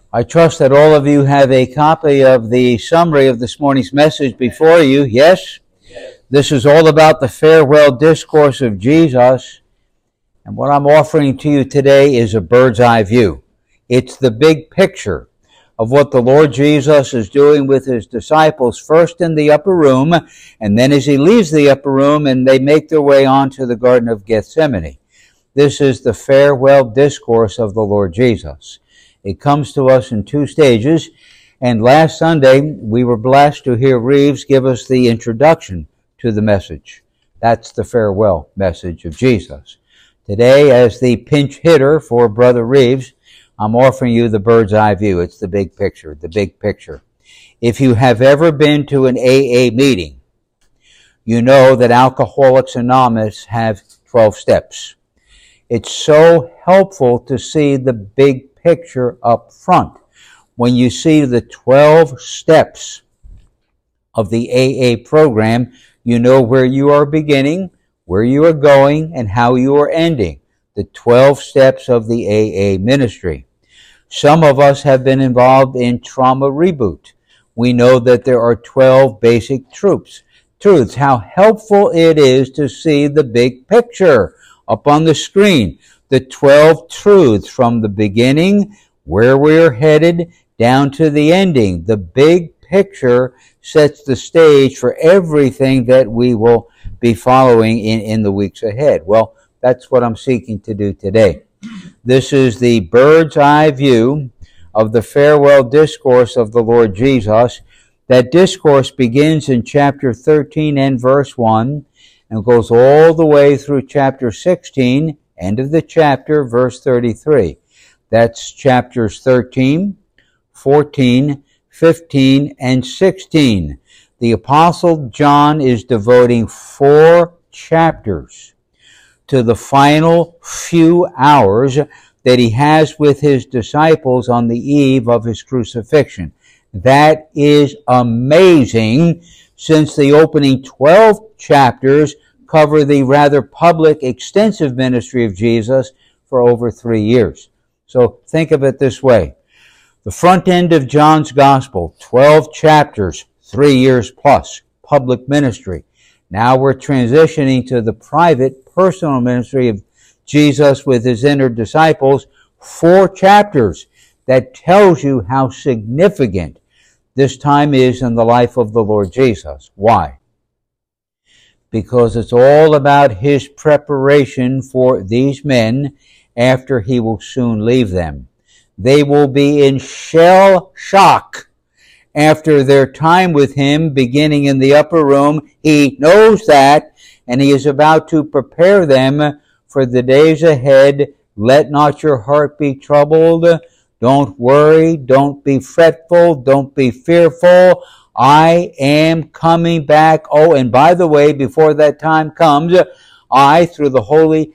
I trust that all of you have a copy of the summary of this morning's message before you. Yes? This is all about the farewell discourse of Jesus. And what I'm offering to you today is a bird's eye view. It's the big picture of what the Lord Jesus is doing with his disciples, first in the upper room, and then as he leaves the upper room and they make their way on to the Garden of Gethsemane. This is the farewell discourse of the Lord Jesus. It comes to us in two stages, and last Sunday we were blessed to hear Reeves give us the introduction to the message. That's the farewell message of Jesus. Today, as the pinch hitter for Brother Reeves, I'm offering you the bird's eye view. It's the big picture, the big picture. If you have ever been to an AA meeting, you know that Alcoholics Anonymous have 12 steps. It's so helpful to see the big picture up front. When you see the 12 steps of the AA program, you know where you are beginning, where you are going, and how you are ending. The 12 steps of the AA ministry. Some of us have been involved in Trauma Reboot. We know that there are 12 basic truths. How helpful it is to see the big picture up on the screen. The 12 truths from the beginning, where we're headed, down to the ending. The big picture sets the stage for everything that we will be following in the weeks ahead. Well, that's what I'm seeking to do today. This is the bird's eye view of the farewell discourse of the Lord Jesus. That discourse begins in chapter 13 and verse 1 and goes all the way through chapter 16, end of the chapter, verse 33. That's chapters 13, 14, 15, and 16. The Apostle John is devoting 4 chapters to the final few hours that he has with his disciples on the eve of his crucifixion. That is amazing, since the opening 12 chapters cover the rather public, extensive ministry of Jesus for over 3 years. So think of it this way. The front end of John's Gospel, 12 chapters, 3 years plus, public ministry. Now we're transitioning to the private, personal ministry of Jesus with his inner disciples, 4 chapters that tells you how significant this time is in the life of the Lord Jesus. Why? Because it's all about his preparation for these men after he will soon leave them. They will be in shell shock after their time with him, beginning in the upper room. He knows that, and he is about to prepare them for the days ahead. Let not your heart be troubled. Don't worry. Don't be fretful. Don't be fearful. I am coming back. Oh, and by the way, before that time comes, I, through the Holy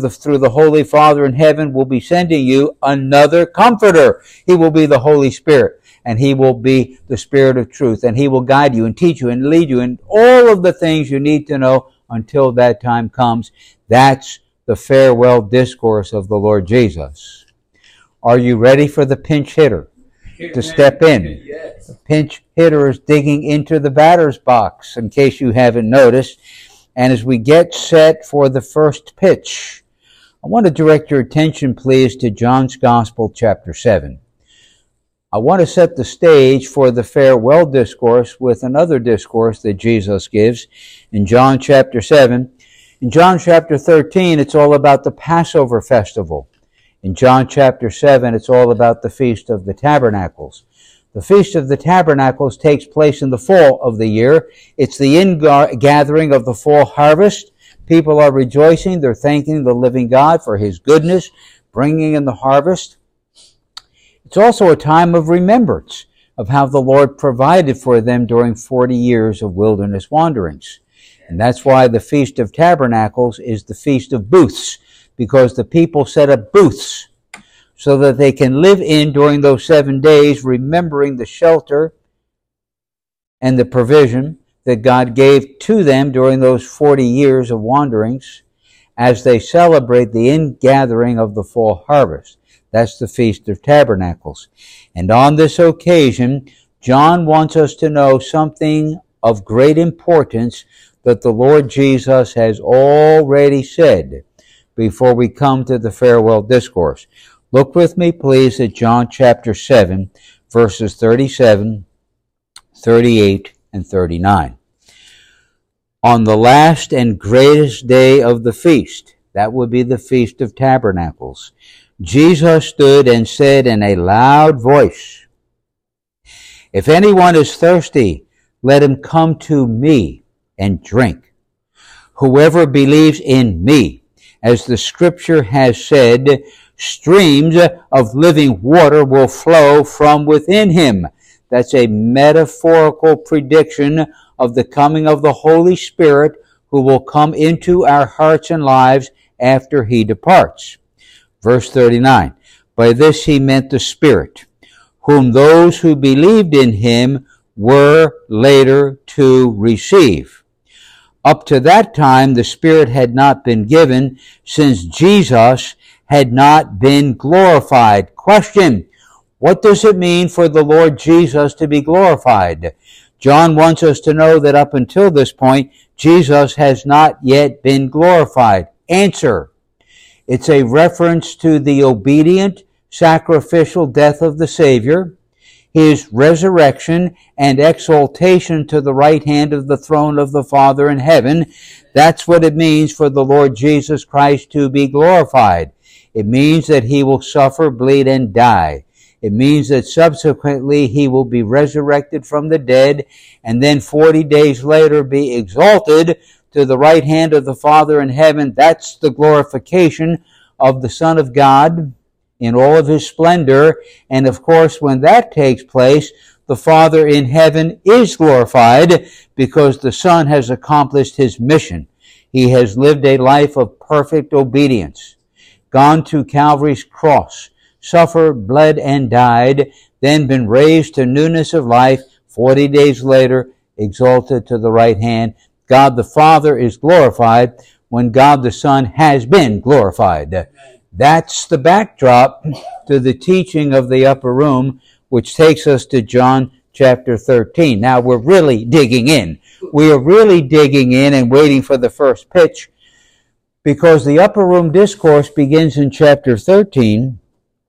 Father in heaven, will be sending you another comforter. He will be the Holy Spirit, and he will be the Spirit of truth, and he will guide you and teach you and lead you in all of the things you need to know until that time comes. That's the farewell discourse of the Lord Jesus. Are you ready for the pinch hitter to step in? Yes. The pinch hitter is digging into the batter's box, in case you haven't noticed. And as we get set for the first pitch, I want to direct your attention, please, to John's Gospel, chapter 7. I want to set the stage for the farewell discourse with another discourse that Jesus gives in John chapter 7. In John chapter 13, it's all about the Passover festival. In John chapter 7, it's all about the Feast of the Tabernacles. The Feast of the Tabernacles takes place in the fall of the year. It's the ingathering of the fall harvest. People are rejoicing. They're thanking the living God for his goodness, bringing in the harvest. It's also a time of remembrance of how the Lord provided for them during 40 years of wilderness wanderings. And that's why the Feast of Tabernacles is the Feast of Booths, because the people set up booths so that they can live in during those 7 days, remembering the shelter and the provision that God gave to them during those 40 years of wanderings as they celebrate the ingathering of the fall harvest. That's the Feast of Tabernacles. And on this occasion, John wants us to know something of great importance that the Lord Jesus has already said before we come to the farewell discourse. Look with me, please, at John chapter 7, verses 37, 38, and 39. On the last and greatest day of the feast, that would be the Feast of Tabernacles, Jesus stood and said in a loud voice, "If anyone is thirsty, let him come to me and drink. Whoever believes in me, as the scripture has said, streams of living water will flow from within him." That's a metaphorical prediction of the coming of the Holy Spirit, who will come into our hearts and lives after he departs. Verse 39, by this he meant the Spirit, whom those who believed in him were later to receive. Up to that time, the Spirit had not been given, since Jesus had not been glorified. Question: what does it mean for the Lord Jesus to be glorified? John wants us to know that up until this point, Jesus has not yet been glorified. Answer: it's a reference to the obedient, sacrificial death of the Savior, his resurrection and exaltation to the right hand of the throne of the Father in heaven. That's what it means for the Lord Jesus Christ to be glorified. It means that he will suffer, bleed, and die. It means that subsequently he will be resurrected from the dead and then 40 days later be exalted to the right hand of the Father in heaven. That's the glorification of the Son of God in all of his splendor. And of course, when that takes place, the Father in heaven is glorified because the Son has accomplished his mission. He has lived a life of perfect obedience, gone to Calvary's cross, suffered, bled, and died, then been raised to newness of life, 40 days later, exalted to the right hand. God the Father is glorified when God the Son has been glorified. That's the backdrop to the teaching of the upper room, which takes us to John chapter 13. Now we're really digging in. We are really digging in and waiting for the first pitch, because the upper room discourse begins in chapter 13,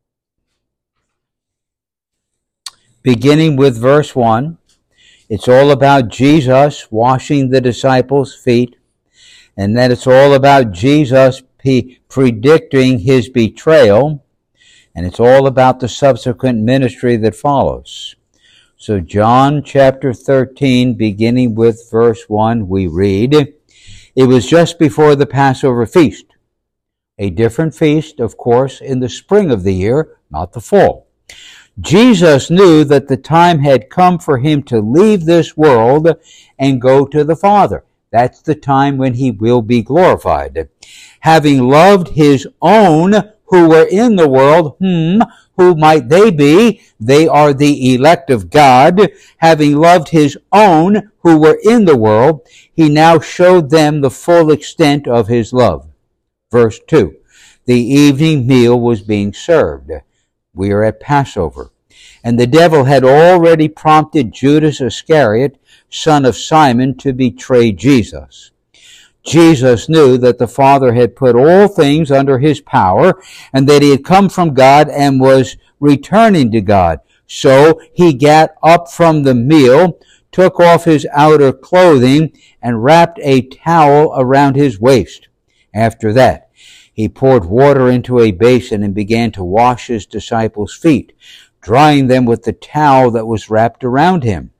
beginning with verse 1. It's all about Jesus washing the disciples' feet, and then it's all about Jesus predicting his betrayal, and it's all about the subsequent ministry that follows. So John chapter 13, beginning with verse 1, we read, "It was just before the Passover feast," a different feast, of course, in the spring of the year, not the fall. "Jesus knew that the time had come for him to leave this world and go to the Father." That's the time when he will be glorified. "Having loved his own who were in the world," who might they be? They are the elect of God. "Having loved his own who were in the world, he now showed them the full extent of his love." Verse 2, the evening meal was being served. We are at Passover. "And the devil had already prompted Judas Iscariot, son of Simon, to betray Jesus. Jesus knew that the Father had put all things under his power, and that he had come from God and was returning to God. So he got up from the meal, took off his outer clothing, and wrapped a towel around his waist. After that, he poured water into a basin and began to wash his disciples' feet, drying them with the towel that was wrapped around him.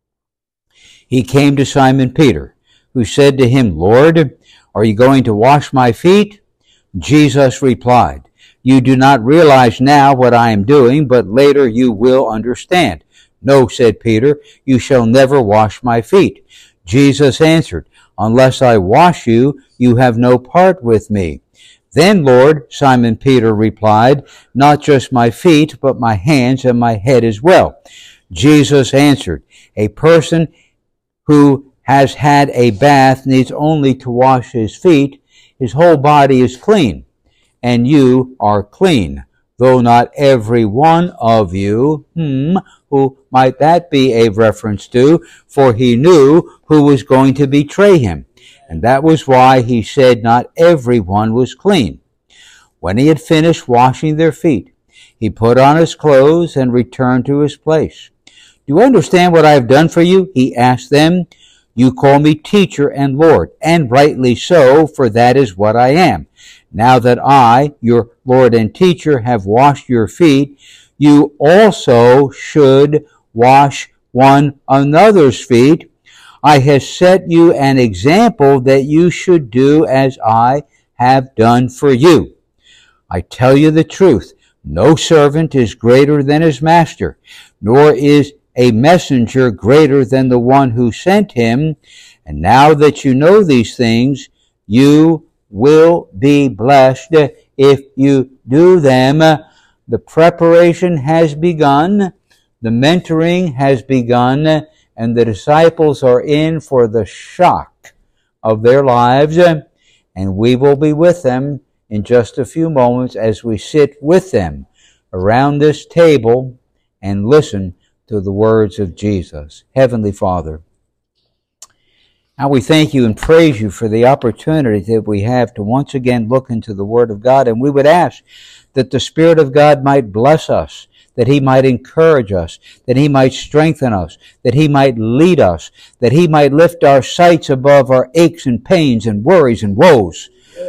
He came to Simon Peter, who said to him, 'Lord, are you going to wash my feet?' Jesus replied, 'You do not realize now what I am doing, but later you will understand.' 'No,' said Peter, 'you shall never wash my feet.' Jesus answered, 'Unless I wash you, you have no part with me.' 'Then, Lord,' Simon Peter replied, 'not just my feet, but my hands and my head as well.' Jesus answered, 'A person who has had a bath needs only to wash his feet. His whole body is clean, and you are clean, though not every one of you. Who might that be a reference to? For he knew who was going to betray him. And that was why he said not everyone was clean. When he had finished washing their feet, he put on his clothes and returned to his place. Do you understand what I have done for you? He asked them. You call me teacher and Lord, and rightly so, for that is what I am. Now that I, your Lord and teacher, have washed your feet, you also should wash one another's feet. I have set you an example that you should do as I have done for you. I tell you the truth, no servant is greater than his master, nor is a messenger greater than the one who sent him. And now that you know these things, you will be blessed if you do them. The preparation has begun, the mentoring has begun, and the disciples are in for the shock of their lives, and we will be with them in just a few moments as we sit with them around this table and listen to the words of Jesus. Heavenly Father, now we thank you and praise you for the opportunity that we have to once again look into the Word of God, and we would ask that the Spirit of God might bless us, that He might encourage us, that He might strengthen us, that He might lead us, that He might lift our sights above our aches and pains and worries and woes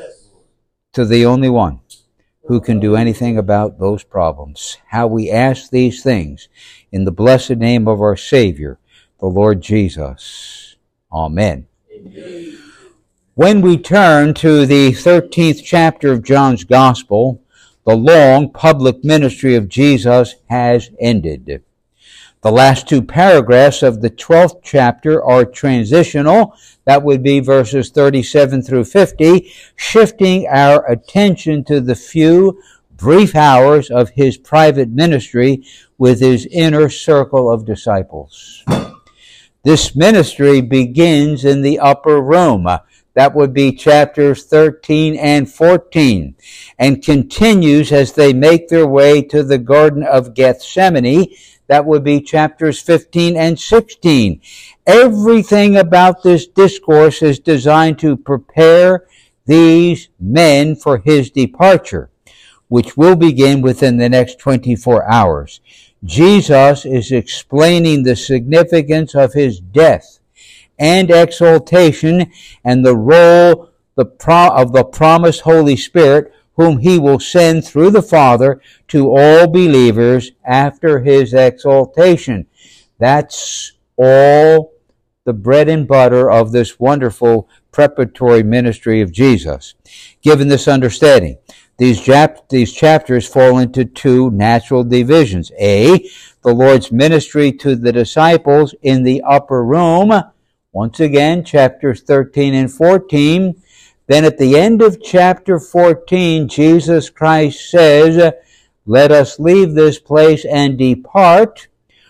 to the only one who can do anything about those problems. How we ask these things in the blessed name of our Savior, the Lord Jesus. Amen. Amen. When we turn to the 13th chapter of John's Gospel, the long public ministry of Jesus has ended. The last two paragraphs of the 12th chapter are transitional. That would be verses 37 through 50, shifting our attention to the few brief hours of his private ministry with his inner circle of disciples. This ministry begins in the upper room. That would be chapters 13 and 14, and continues as they make their way to the Garden of Gethsemane. That would be chapters 15 and 16. Everything about this discourse is designed to prepare these men for his departure, which will begin within the next 24 hours. Jesus is explaining the significance of his death and exaltation and the role of the promised Holy Spirit, whom he will send through the Father to all believers after his exaltation. That's all the bread and butter of this wonderful preparatory ministry of Jesus. Given this understanding, these chapters fall into two natural divisions. A, the Lord's ministry to the disciples in the upper room. Once again, chapters 13 and 14. Then at the end of chapter 14, Jesus Christ says, let us leave this place and depart.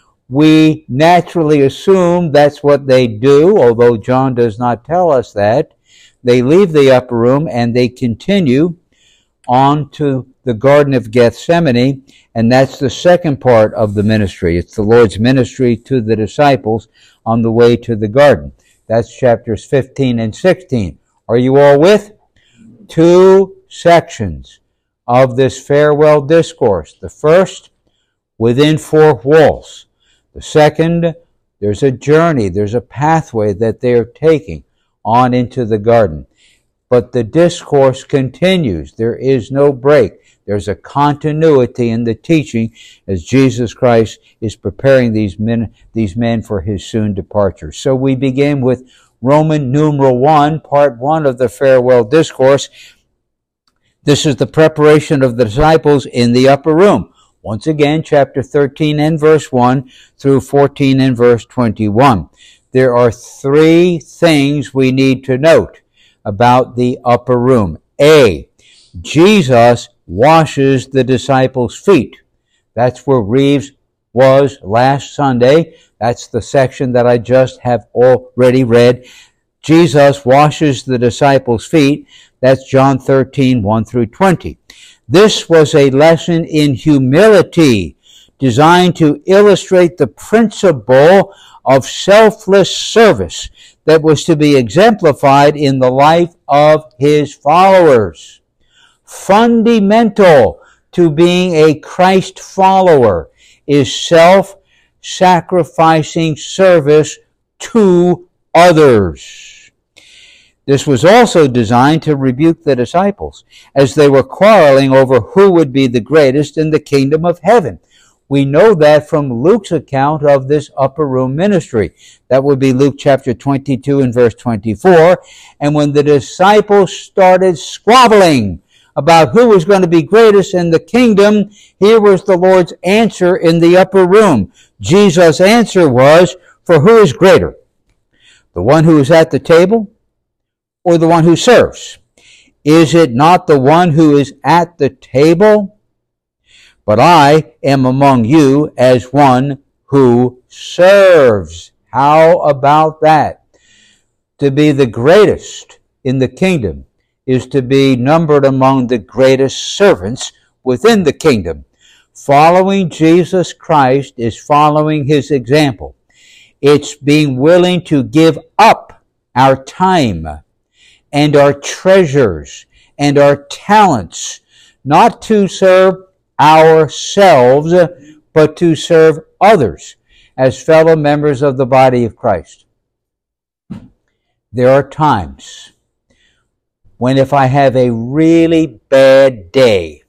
We naturally assume that's what they do, although John does not tell us that. They leave the upper room and they continue on to the Garden of Gethsemane, and that's the second part of the ministry. It's the Lord's ministry to the disciples on the way to the garden. That's chapters 15 and 16. Are you all with? Two sections of this farewell discourse. The first, within four walls. The second, there's a journey, there's a pathway that they're taking on into the garden. But the discourse continues. There is no break. There's a continuity in the teaching as Jesus Christ is preparing these men for his soon departure. So we begin with Roman numeral 1, part 1 of the farewell discourse. This is the preparation of the disciples in the upper room. Once again, chapter 13 and verse 1 through 14 and verse 21. There are three things we need to note about the upper room. A, Jesus washes the disciples' feet. That's where Reeves was last Sunday. That's the section that I just have already read. Jesus washes the disciples' feet. That's John 13, 1 through 20. This was a lesson in humility, designed to illustrate the principle of selfless service that was to be exemplified in the life of his followers. Fundamental to being a Christ follower is self-sacrificing service to others. This was also designed to rebuke the disciples as they were quarreling over who would be the greatest in the kingdom of heaven. We know that from Luke's account of this upper room ministry. That would be Luke chapter 22 and verse 24. And when the disciples started squabbling about who was going to be greatest in the kingdom, here was the Lord's answer in the upper room. Jesus' answer was, for who is greater? The one who is at the table or the one who serves? Is it not the one who is at the table? But I am among you as one who serves. How about that? To be the greatest in the kingdom is to be numbered among the greatest servants within the kingdom. Following Jesus Christ is following his example. It's being willing to give up our time and our treasures and our talents, not to serve ourselves, but to serve others as fellow members of the body of Christ. There are times when if I have a really bad day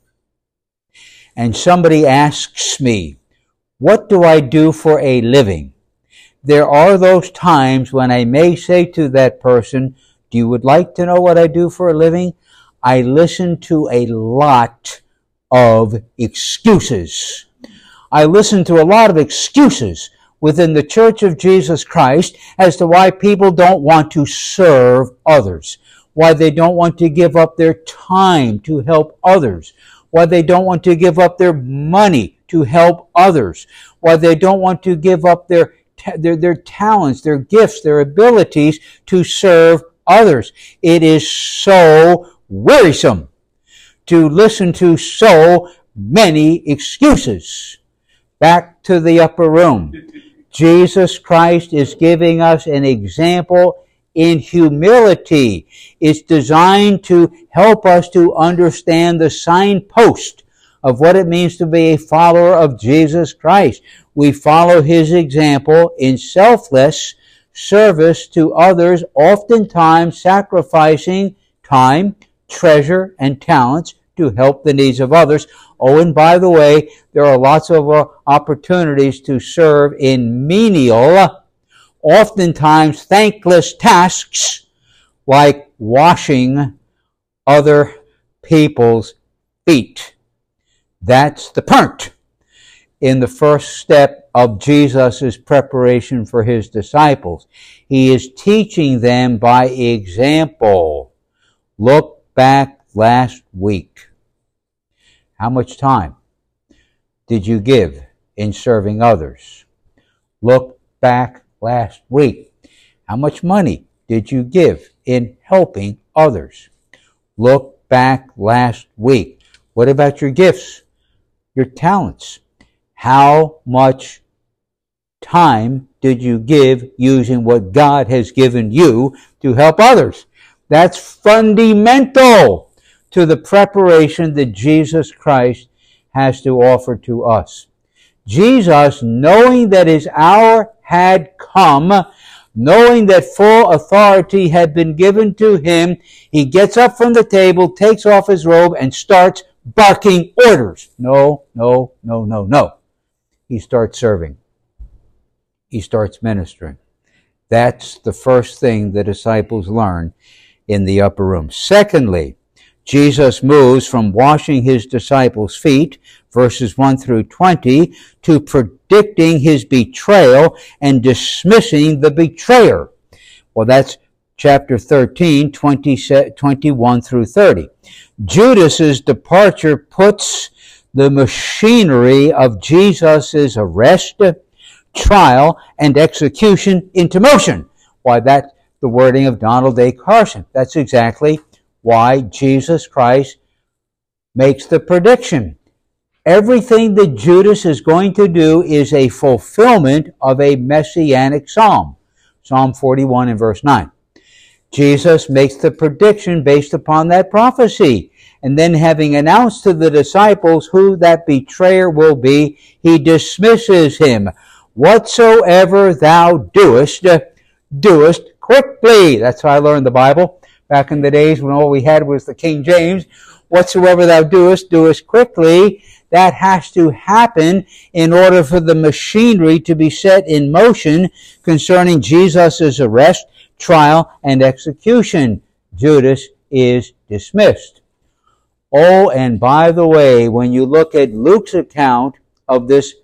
and somebody asks me, what do I do for a living? There are those times when I may say to that person, do you would like to know what I do for a living? I listen to a lot of excuses. I listen to a lot of excuses within the Church of Jesus Christ as to why people don't want to serve others, why they don't want to give up their time to help others, why they don't want to give up their money to help others, why they don't want to give up their talents, their gifts, their abilities to serve others. It is so wearisome to listen to so many excuses. Back to the upper room. Jesus Christ is giving us an example in humility. It's designed to help us to understand the signpost of what it means to be a follower of Jesus Christ. We follow his example in selfless service to others, oftentimes sacrificing time, treasure, and talents to help the needs of others. Oh, and by the way, there are lots of opportunities to serve in menial, oftentimes thankless tasks like washing other people's feet. That's the point in the first step of Jesus' preparation for his disciples. He is teaching them by example. Look back last week. How much time did you give in serving others? Look back last week. How much money did you give in helping others? Look back last week. What about your gifts, your talents? How much time did you give using what God has given you to help others? That's fundamental to the preparation that Jesus Christ has to offer to us. Jesus, knowing that his hour had come, knowing that full authority had been given to him, he gets up from the table, takes off his robe, and starts barking orders. No, no, no, no, no. He starts serving. He starts ministering. That's the first thing the disciples learn in the upper room. Secondly, Jesus moves from washing his disciples' feet, verses 1 through 20, to predicting his betrayal and dismissing the betrayer. Well, that's chapter 13, 21 through 30. Judas's departure puts the machinery of Jesus' arrest, trial, and execution into motion. Why, that's the wording of Donald A. Carson. That's exactly why Jesus Christ makes the prediction. Everything that Judas is going to do is a fulfillment of a messianic psalm. Psalm 41 and verse 9. Jesus makes the prediction based upon that prophecy. And then having announced to the disciples who that betrayer will be, he dismisses him. Whatsoever thou doest, doest quickly. That's how I learned the Bible back in the days when all we had was the King James. Whatsoever thou doest, doest quickly. That has to happen in order for the machinery to be set in motion concerning Jesus' arrest, trial, and execution. Judas is dismissed. Oh, and by the way, when you look at Luke's account of this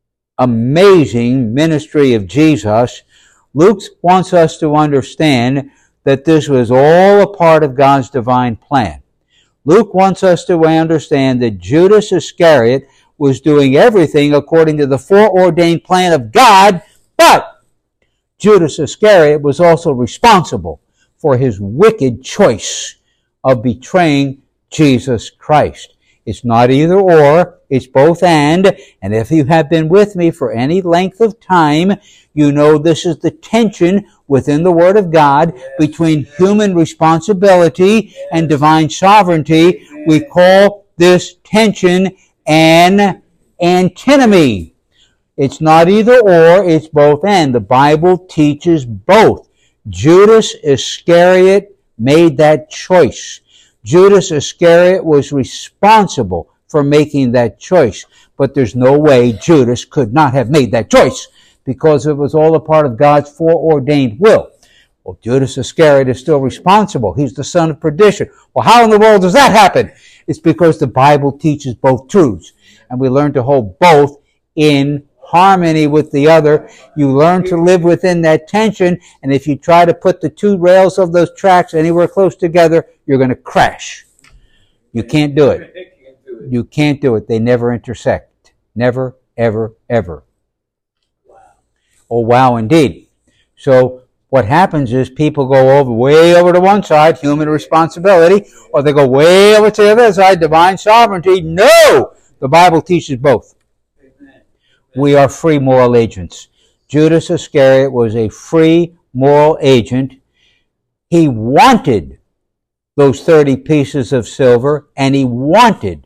amazing ministry of Jesus, Luke wants us to understand that this was all a part of God's divine plan. Luke wants us to understand that Judas Iscariot was doing everything according to the foreordained plan of God, but Judas Iscariot was also responsible for his wicked choice of betraying Jesus Christ. It's not either or, it's both and if you have been with me for any length of time, you know this is the tension within the Word of God between human responsibility and divine sovereignty. We call this tension an antinomy. It's not either or, it's both and. The Bible teaches both. Judas Iscariot made that choice. Judas Iscariot was responsible for making that choice. But there's no way Judas could not have made that choice because it was all a part of God's foreordained will. Well, Judas Iscariot is still responsible. He's the son of perdition. Well, how in the world does that happen? It's because the Bible teaches both truths. And we learn to hold both in harmony with the other. You learn to live within that tension. And if you try to put the two rails of those tracks anywhere close together, you're going to crash. You can't do it. You can't do it. They never intersect. Never, ever, ever. Oh, wow, indeed. So what happens is people go way over to one side, human responsibility, or they go way over to the other side, divine sovereignty. No! The Bible teaches both. Amen. We are free moral agents. Judas Iscariot was a free moral agent. He wanted those 30 pieces of silver, and he wanted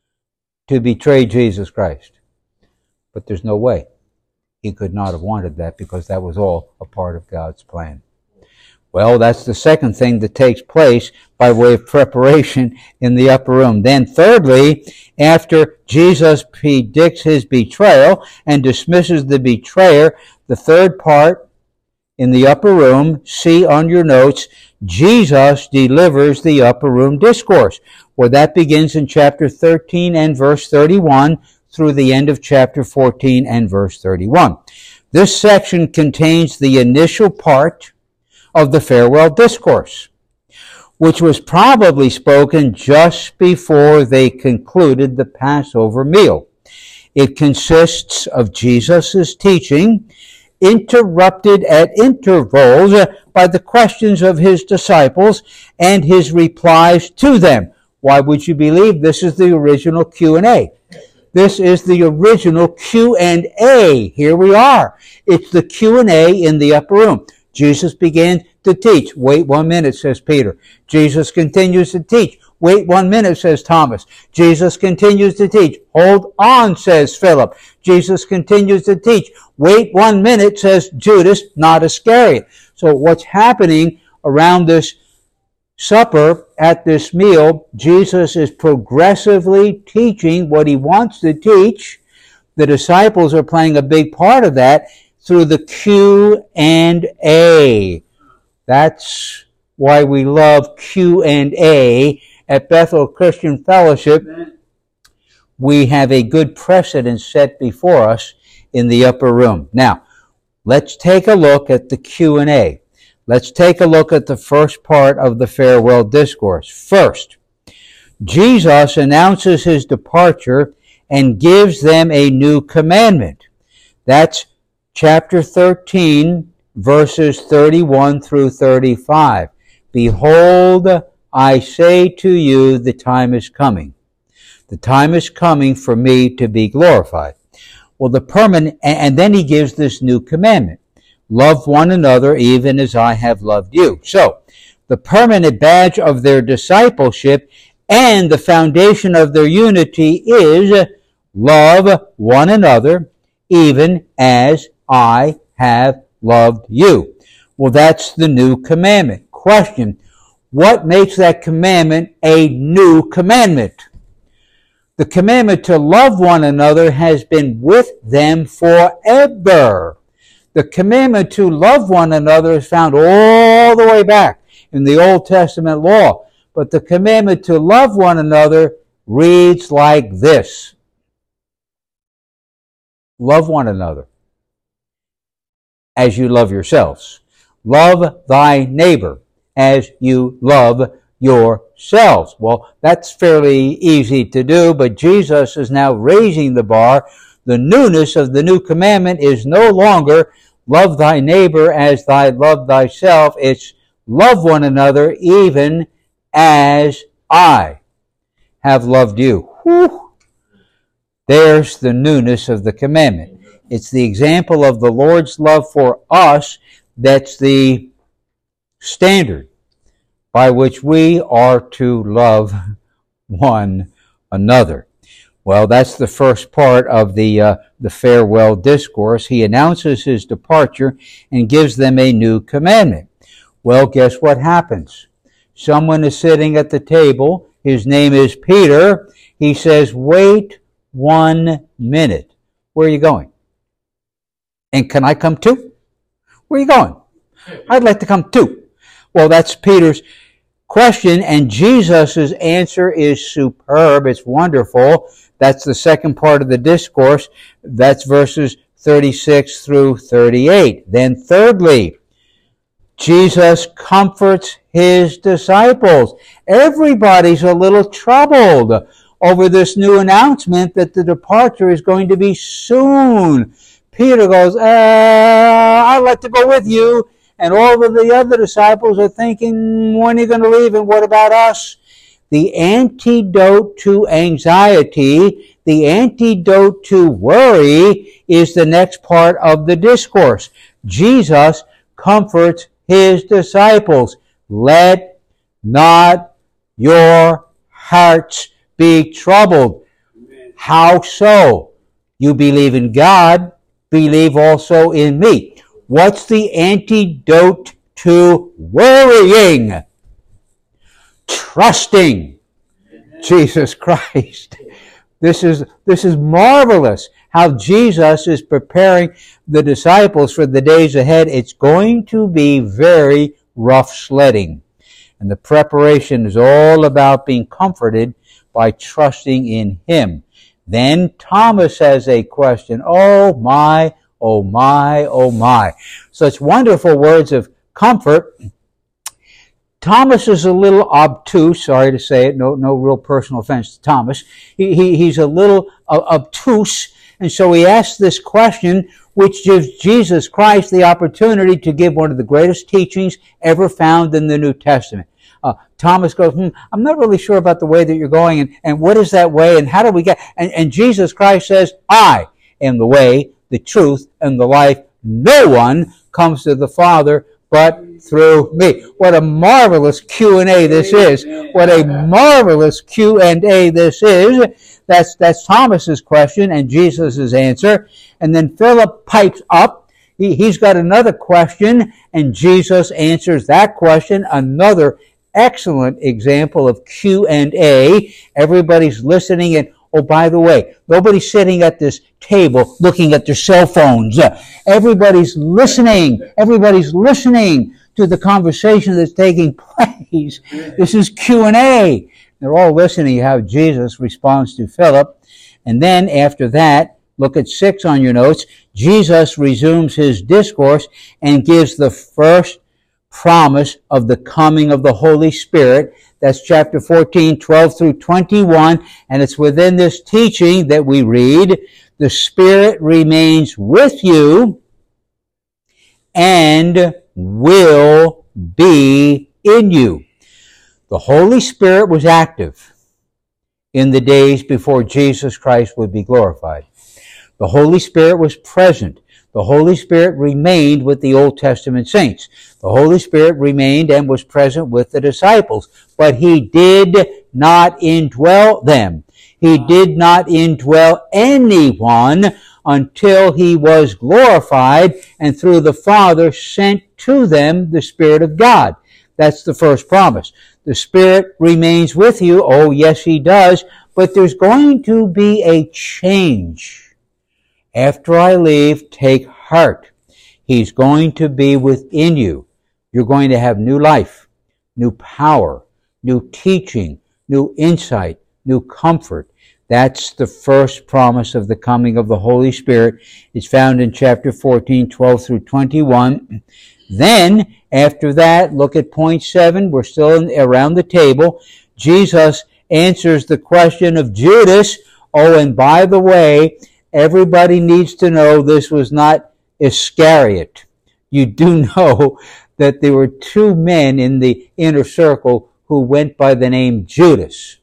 to betray Jesus Christ. But there's no way. He could not have wanted that because that was all a part of God's plan. Well, that's the second thing that takes place by way of preparation in the upper room. Then thirdly, after Jesus predicts his betrayal and dismisses the betrayer, the third part in the upper room, see on your notes, Jesus delivers the upper room discourse. Well, that begins in chapter 13 and verse 31 through the end of chapter 14 and verse 31. This section contains the initial part of the farewell discourse, which was probably spoken just before they concluded the Passover meal. It consists of Jesus' teaching, interrupted at intervals by the questions of his disciples and his replies to them. Why would you believe this is the original Q&A? This is the original Q&A. Here we are. It's the Q&A in the upper room. Jesus began to teach. Wait 1 minute, says Peter. Jesus continues to teach. Wait 1 minute, says Thomas. Jesus continues to teach. Hold on, says Philip. Jesus continues to teach. Wait 1 minute, says Judas, not Iscariot. So what's happening around this supper, at this meal, Jesus is progressively teaching what he wants to teach. The disciples are playing a big part of that through the Q&A. That's why we love Q&A at Bethel Christian Fellowship. We have a good precedent set before us in the upper room. Now, let's take a look at the Q&A. Let's take a look at the first part of the farewell discourse. First, Jesus announces his departure and gives them a new commandment. That's chapter 13, verses 31 through 35. Behold, I say to you, the time is coming The time is coming for me to be glorified. Well, the permanent, and then he gives this new commandment. Love one another even as I have loved you. So, the permanent badge of their discipleship and the foundation of their unity is love one another even as I have loved you. Well, that's the new commandment. Question: what makes that commandment a new commandment? The commandment to love one another has been with them forever. The commandment to love one another is found all the way back in the Old Testament law. But the commandment to love one another reads like this. Love one another as you love yourselves. Love thy neighbor as you love yourselves. Well, that's fairly easy to do, but Jesus is now raising the bar. The newness of the new commandment is no longer love thy neighbor as thy love thyself. It's love one another even as I have loved you. Whew. There's the newness of the commandment. It's the example of the Lord's love for us that's the standard by which we are to love one another. Well, that's the first part of the farewell discourse. He announces his departure and gives them a new commandment. Well, guess what happens? Someone is sitting at the table. His name is Peter. He says, wait 1 minute. Where are you going? And can I come too? Where are you going? I'd like to come too. Well, that's Peter's question, and Jesus' answer is superb. It's wonderful. That's the second part of the discourse. That's verses 36 through 38. Then thirdly, Jesus comforts his disciples. Everybody's a little troubled over this new announcement that the departure is going to be soon. Peter goes, I'd like to go with you. And all of the other disciples are thinking, when are you going to leave and what about us? The antidote to anxiety, the antidote to worry is the next part of the discourse. Jesus comforts his disciples. Let not your hearts be troubled. Amen. How so? You believe in God, believe also in me. What's the antidote to worrying? Trusting Jesus Christ. This is marvelous how Jesus is preparing the disciples for the days ahead. It's going to be very rough sledding. And the preparation is all about being comforted by trusting in Him. Then Thomas has a question. Oh my, oh my, oh my. Such wonderful words of comfort. Thomas is a little obtuse, sorry to say it, no real personal offense to Thomas. He's a little obtuse, and so he asks this question, which gives Jesus Christ the opportunity to give one of the greatest teachings ever found in the New Testament. Thomas goes, I'm not really sure about the way that you're going, and what is that way, and how do we get... And Jesus Christ says, I am the way, the truth, and the life. No one comes to the Father but through me. What a marvelous Q&A this is. What a marvelous Q&A this is. That's Thomas's question and Jesus' answer. And then Philip pipes up. He's got another question, and Jesus answers that question. Another excellent example of Q&A. Everybody's listening, and oh, by the way, nobody's sitting at this table looking at their cell phones. Everybody's listening. Everybody's listening to the conversation that's taking place. This is Q&A. They're all listening how Jesus responds to Philip. And then after that, look at 6 on your notes. Jesus resumes his discourse and gives the first promise of the coming of the Holy Spirit. That's chapter 14, 12 through 21. And it's within this teaching that we read, the Spirit remains with you and will be in you. The Holy Spirit was active in the days before Jesus Christ would be glorified. The Holy Spirit was present. The Holy Spirit remained with the Old Testament saints. The Holy Spirit remained and was present with the disciples, but He did not indwell them. He did not indwell anyone until He was glorified and through the Father sent to them the Spirit of God. That's the first promise. The Spirit remains with you. Oh, yes, He does. But there's going to be a change. After I leave, take heart. He's going to be within you. You're going to have new life, new power, new teaching, new insight, new comfort. That's the first promise of the coming of the Holy Spirit. It's found in chapter 14, 12 through 21. Then, after that, look at point 7. We're still around the table. Jesus answers the question of Judas. Oh, and by the way, everybody needs to know this was not Iscariot. You do know that there were 2 men in the inner circle who went by the name Judas.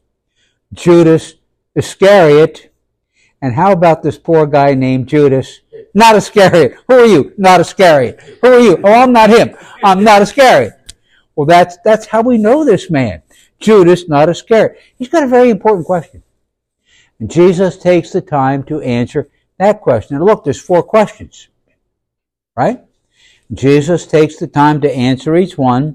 Judas Iscariot. And how about this poor guy named Judas? Not Iscariot. Who are you? Not Iscariot. Who are you? Oh, I'm not him. I'm not Iscariot. Well, that's how we know this man. Judas, not Iscariot. He's got a very important question. And Jesus takes the time to answer that question. And look, there's 4 questions. Right? Jesus takes the time to answer each one.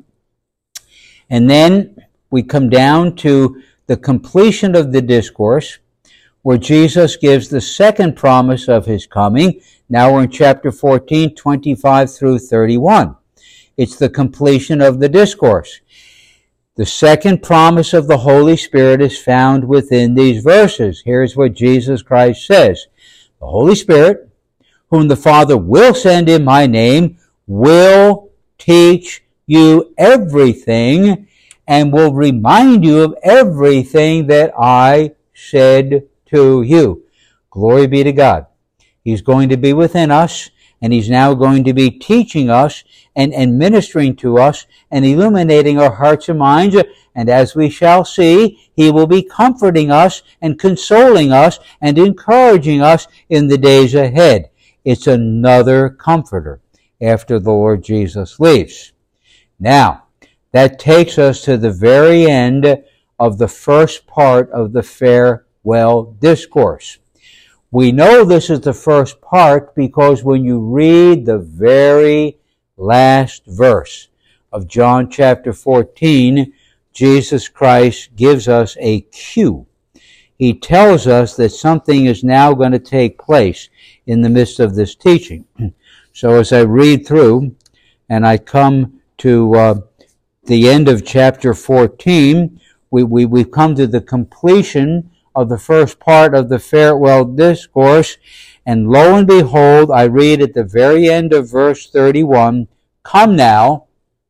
And then we come down to the completion of the discourse, where Jesus gives the second promise of His coming. Now we're in chapter 14, 25 through 31. It's the completion of the discourse. The second promise of the Holy Spirit is found within these verses. Here's what Jesus Christ says. The Holy Spirit, whom the Father will send in my name, will teach you everything and will remind you of everything that I said to you. Glory be to God. He's going to be within us, and He's now going to be teaching us and ministering to us and illuminating our hearts and minds. And as we shall see, He will be comforting us and consoling us and encouraging us in the days ahead. It's another comforter after the Lord Jesus leaves. Now, that takes us to the very end of the first part of the farewell discourse. We know this is the first part because when you read the very last verse of John chapter 14, Jesus Christ gives us a cue. He tells us that something is now going to take place in the midst of this teaching. So as I read through and I come to the end of chapter 14, we've come to the completion of the first part of the farewell discourse, and lo and behold, I read at the very end of verse 31, "Come now,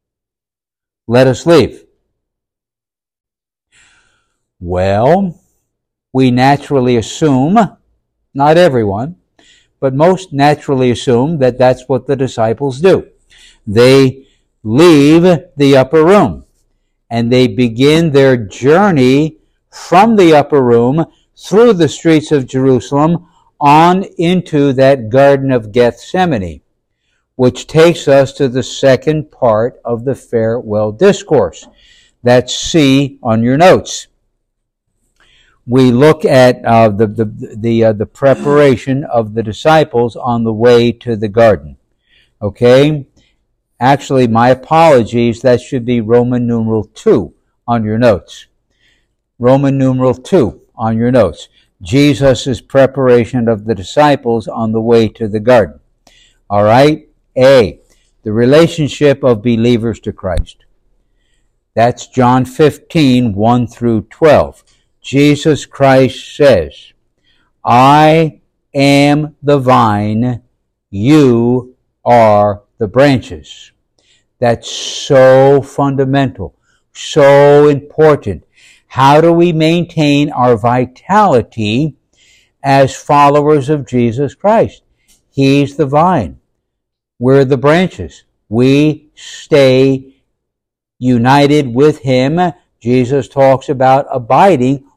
let us leave." Well, we naturally assume, not everyone, but most naturally assume that that's what the disciples do. They leave the upper room, and they begin their journey from the upper room through the streets of Jerusalem on into that Garden of Gethsemane, which takes us to the second part of the farewell discourse. That's C on your notes. We look at the preparation of the disciples on the way to the garden. Okay? Actually, my apologies, that should be Roman numeral 2 on your notes. Roman numeral 2 on your notes. Jesus' preparation of the disciples on the way to the garden. All right? A, the relationship of believers to Christ. That's John 15, 1 through 12. Jesus Christ says, "I am the vine, you are the branches." That's so fundamental, so important. How do we maintain our vitality as followers of Jesus Christ? He's the vine. We're the branches. We stay united with Him. Jesus talks about abiding,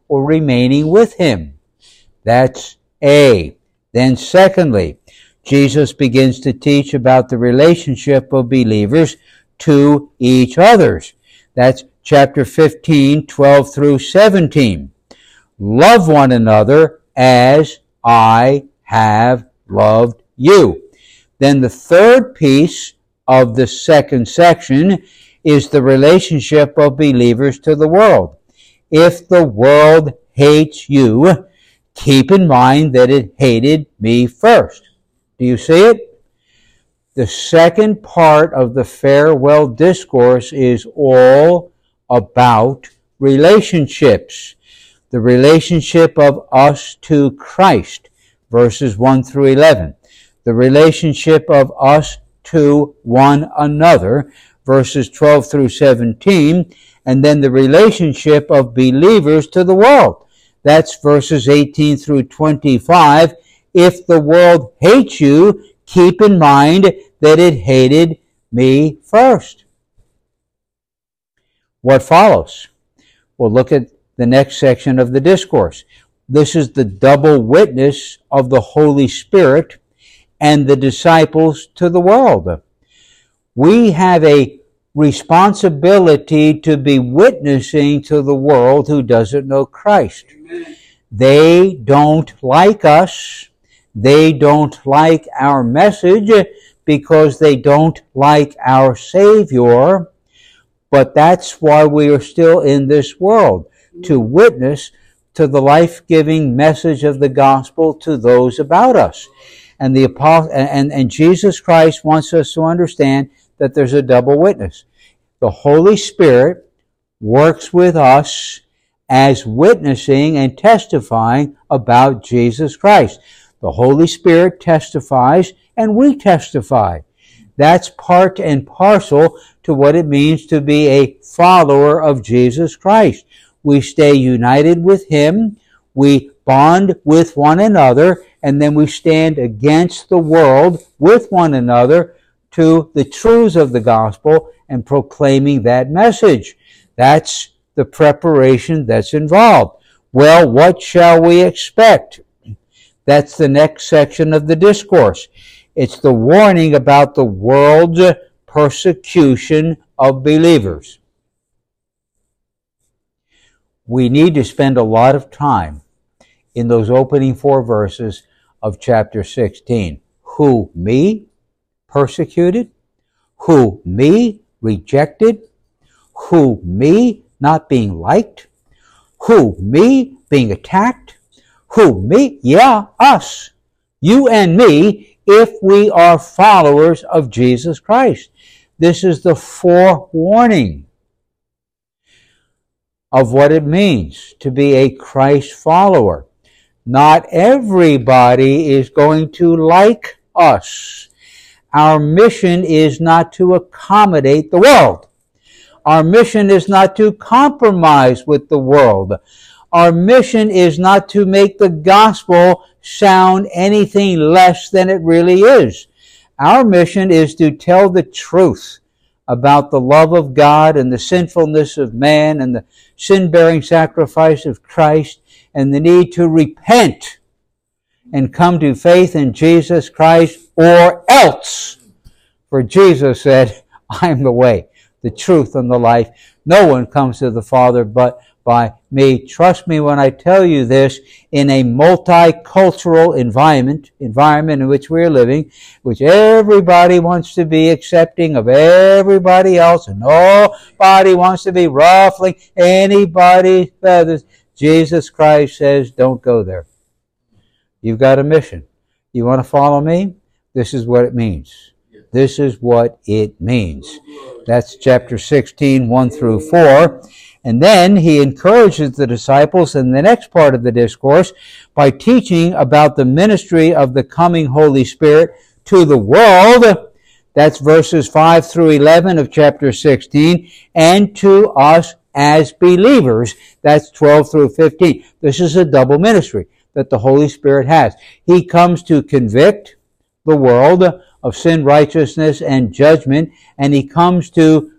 or remaining with him. That's A. Then secondly, Jesus begins to teach about the relationship of believers to each other. That's chapter 15, 12 through 17. Love one another as I have loved you. Then the third piece of the second section is the relationship of believers to the world. If the world hates you, keep in mind that it hated me first. Do you see it? The second part of the farewell discourse is all about relationships. The relationship of us to Christ, verses 1 through 11. The relationship of us to one another, verses 12 through 17. And then the relationship of believers to the world. That's verses 18 through 25. If the world hates you, keep in mind that it hated me first. What follows? Well, look at the next section of the discourse. This is the double witness of the Holy Spirit and the disciples to the world. We have a responsibility to be witnessing to the world who doesn't know Christ. Amen. They don't like us. They don't like our message because they don't like our Savior. But that's why we are still in this world, to witness to the life-giving message of the gospel to those about us. And the apostle, and Jesus Christ wants us to understand that there's a double witness. The Holy Spirit works with us as witnessing and testifying about Jesus Christ. The Holy Spirit testifies and we testify. That's part and parcel to what it means to be a follower of Jesus Christ. We stay united with Him, we bond with one another, and then we stand against the world with one another to the truths of the gospel and proclaiming that message. That's the preparation that's involved. Well, what shall we expect? That's the next section of the discourse. It's the warning about the world's persecution of believers. We need to spend a lot of time in those opening 4 verses of chapter 16. Who me persecuted? Who me rejected? Who me not being liked? Who me being attacked? Who me? Yeah, us. You and me, if we are followers of Jesus Christ. This is the forewarning of what it means to be a Christ follower. Not everybody is going to like us. Our mission is not to accommodate the world. Our mission is not to compromise with the world. Our mission is not to make the gospel sound anything less than it really is. Our mission is to tell the truth about the love of God and the sinfulness of man and the sin-bearing sacrifice of Christ and the need to repent and come to faith in Jesus Christ or else. For Jesus said, I am the way, the truth, and the life. No one comes to the Father but by me. Trust me when I tell you this, in a multicultural environment in which we're living, which everybody wants to be accepting of everybody else, and nobody wants to be ruffling anybody's feathers. Jesus Christ says, don't go there. You've got a mission. You want to follow me? This is what it means. This is what it means. That's chapter 16, 1 through 4. And then he encourages the disciples in the next part of the discourse by teaching about the ministry of the coming Holy Spirit to the world. That's verses 5 through 11 of chapter 16. And to us as believers. That's 12 through 15. This is a double ministry that the Holy Spirit has. He comes to convict the world of sin, righteousness, and judgment, and he comes to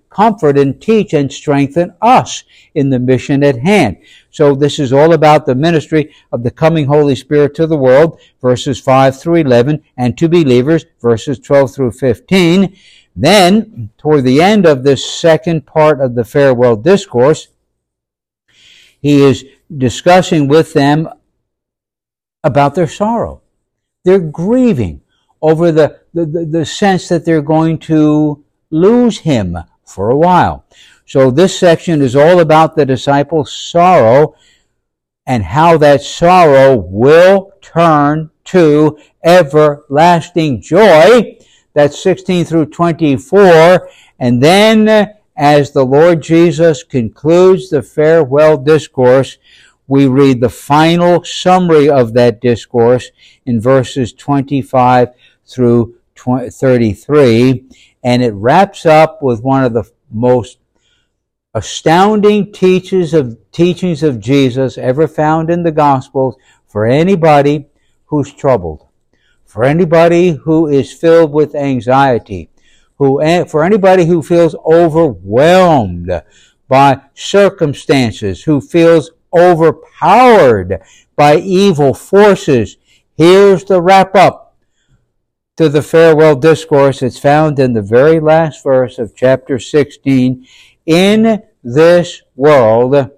comfort and teach and strengthen us in the mission at hand. So this is all about the ministry of the coming Holy Spirit to the world, verses 5 through 11, and to believers, verses 12 through 15. Then, toward the end of this second part of the farewell discourse, he is discussing with them about their sorrow. They're grieving over the sense that they're going to lose him for a while. So this section is all about the disciples' sorrow and how that sorrow will turn to everlasting joy. That's 16 through 24. And then as the Lord Jesus concludes the farewell discourse, we read the final summary of that discourse in verses 25 through 33. And it wraps up with one of the most astounding teachings of Jesus ever found in the Gospels for anybody who's troubled, for anybody who is filled with anxiety, for anybody who feels overwhelmed by circumstances, who feels overpowered by evil forces. Here's the wrap-up to the farewell discourse. It's found in the very last verse of chapter 16. In this world,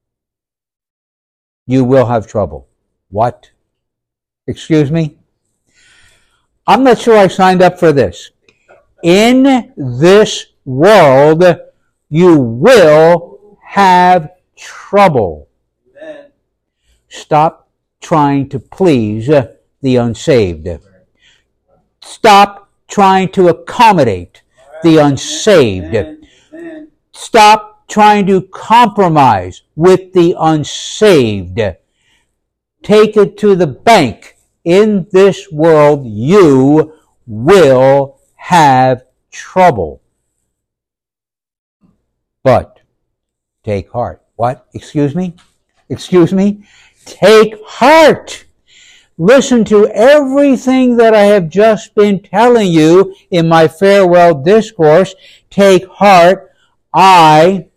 you will have trouble. What? Excuse me? I'm not sure I signed up for this. In this world, you will have trouble. Amen. Stop trying to please the unsaved. Stop trying to accommodate the unsaved. Amen. Stop trying to compromise with the unsaved. Take it to the bank. In this world, you will have trouble. But take heart. What? Excuse me? Excuse me? Take heart. Listen to everything that I have just been telling you in my farewell discourse. Take heart. I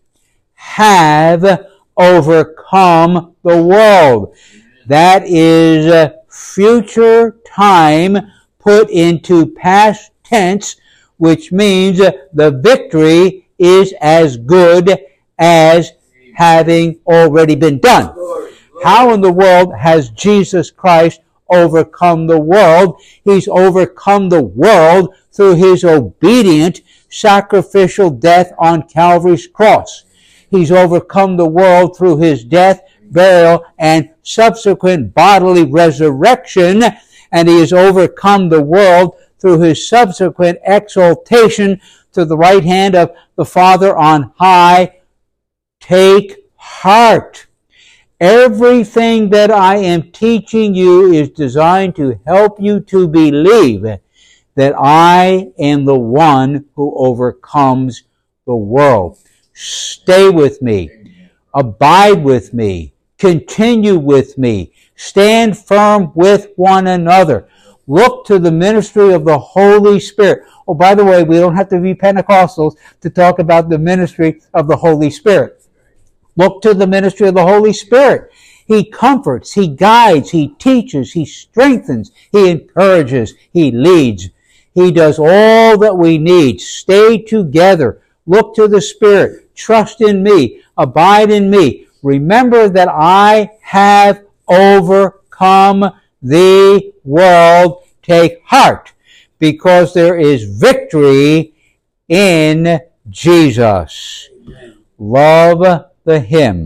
have overcome the world. That is future time put into past tense, which means the victory is as good as having already been done. How in the world has Jesus Christ overcome the world? He's overcome the world through his obedient sacrificial death on Calvary's cross. He's overcome the world through his death, burial, and subsequent bodily resurrection, and he has overcome the world through his subsequent exaltation to the right hand of the Father on high. Take heart. Everything that I am teaching you is designed to help you to believe that I am the one who overcomes the world. Stay with me. Abide with me. Continue with me. Stand firm with one another. Look to the ministry of the Holy Spirit. Oh, by the way, we don't have to be Pentecostals to talk about the ministry of the Holy Spirit. Look to the ministry of the Holy Spirit. He comforts, he guides, he teaches, he strengthens, he encourages, he leads. He does all that we need. Stay together. Look to the Spirit. Trust in me. Abide in me. Remember that I have overcome the world. Take heart, because there is victory in Jesus. Amen. Love the hymn.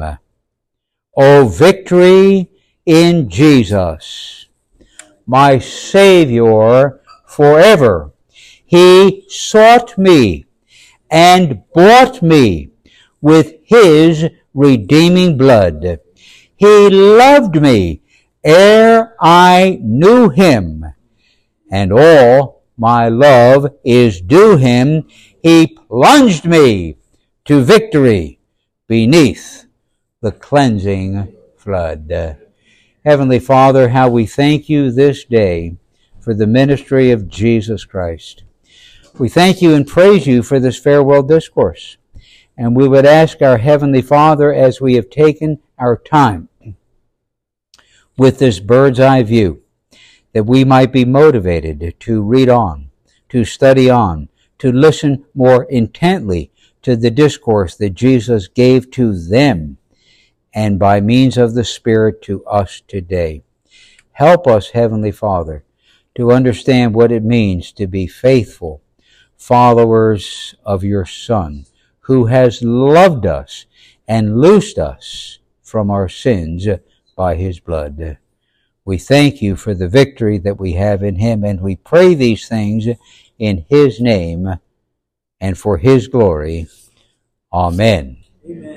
O victory in Jesus, my Savior forever. He sought me and bought me with his redeeming blood. He loved me ere I knew him, and all my love is due him. He plunged me to victory beneath the cleansing flood. Heavenly Father, how we thank you this day for the ministry of Jesus Christ. We thank you and praise you for this farewell discourse. And we would ask our Heavenly Father, as we have taken our time with this bird's eye view, that we might be motivated to read on, to study on, to listen more intently to the discourse that Jesus gave to them, and by means of the Spirit to us today. Help us, Heavenly Father, to understand what it means to be faithful followers of your Son, who has loved us and loosed us from our sins by his blood. We thank you for the victory that we have in him, and we pray these things in his name and for his glory. Amen. Amen.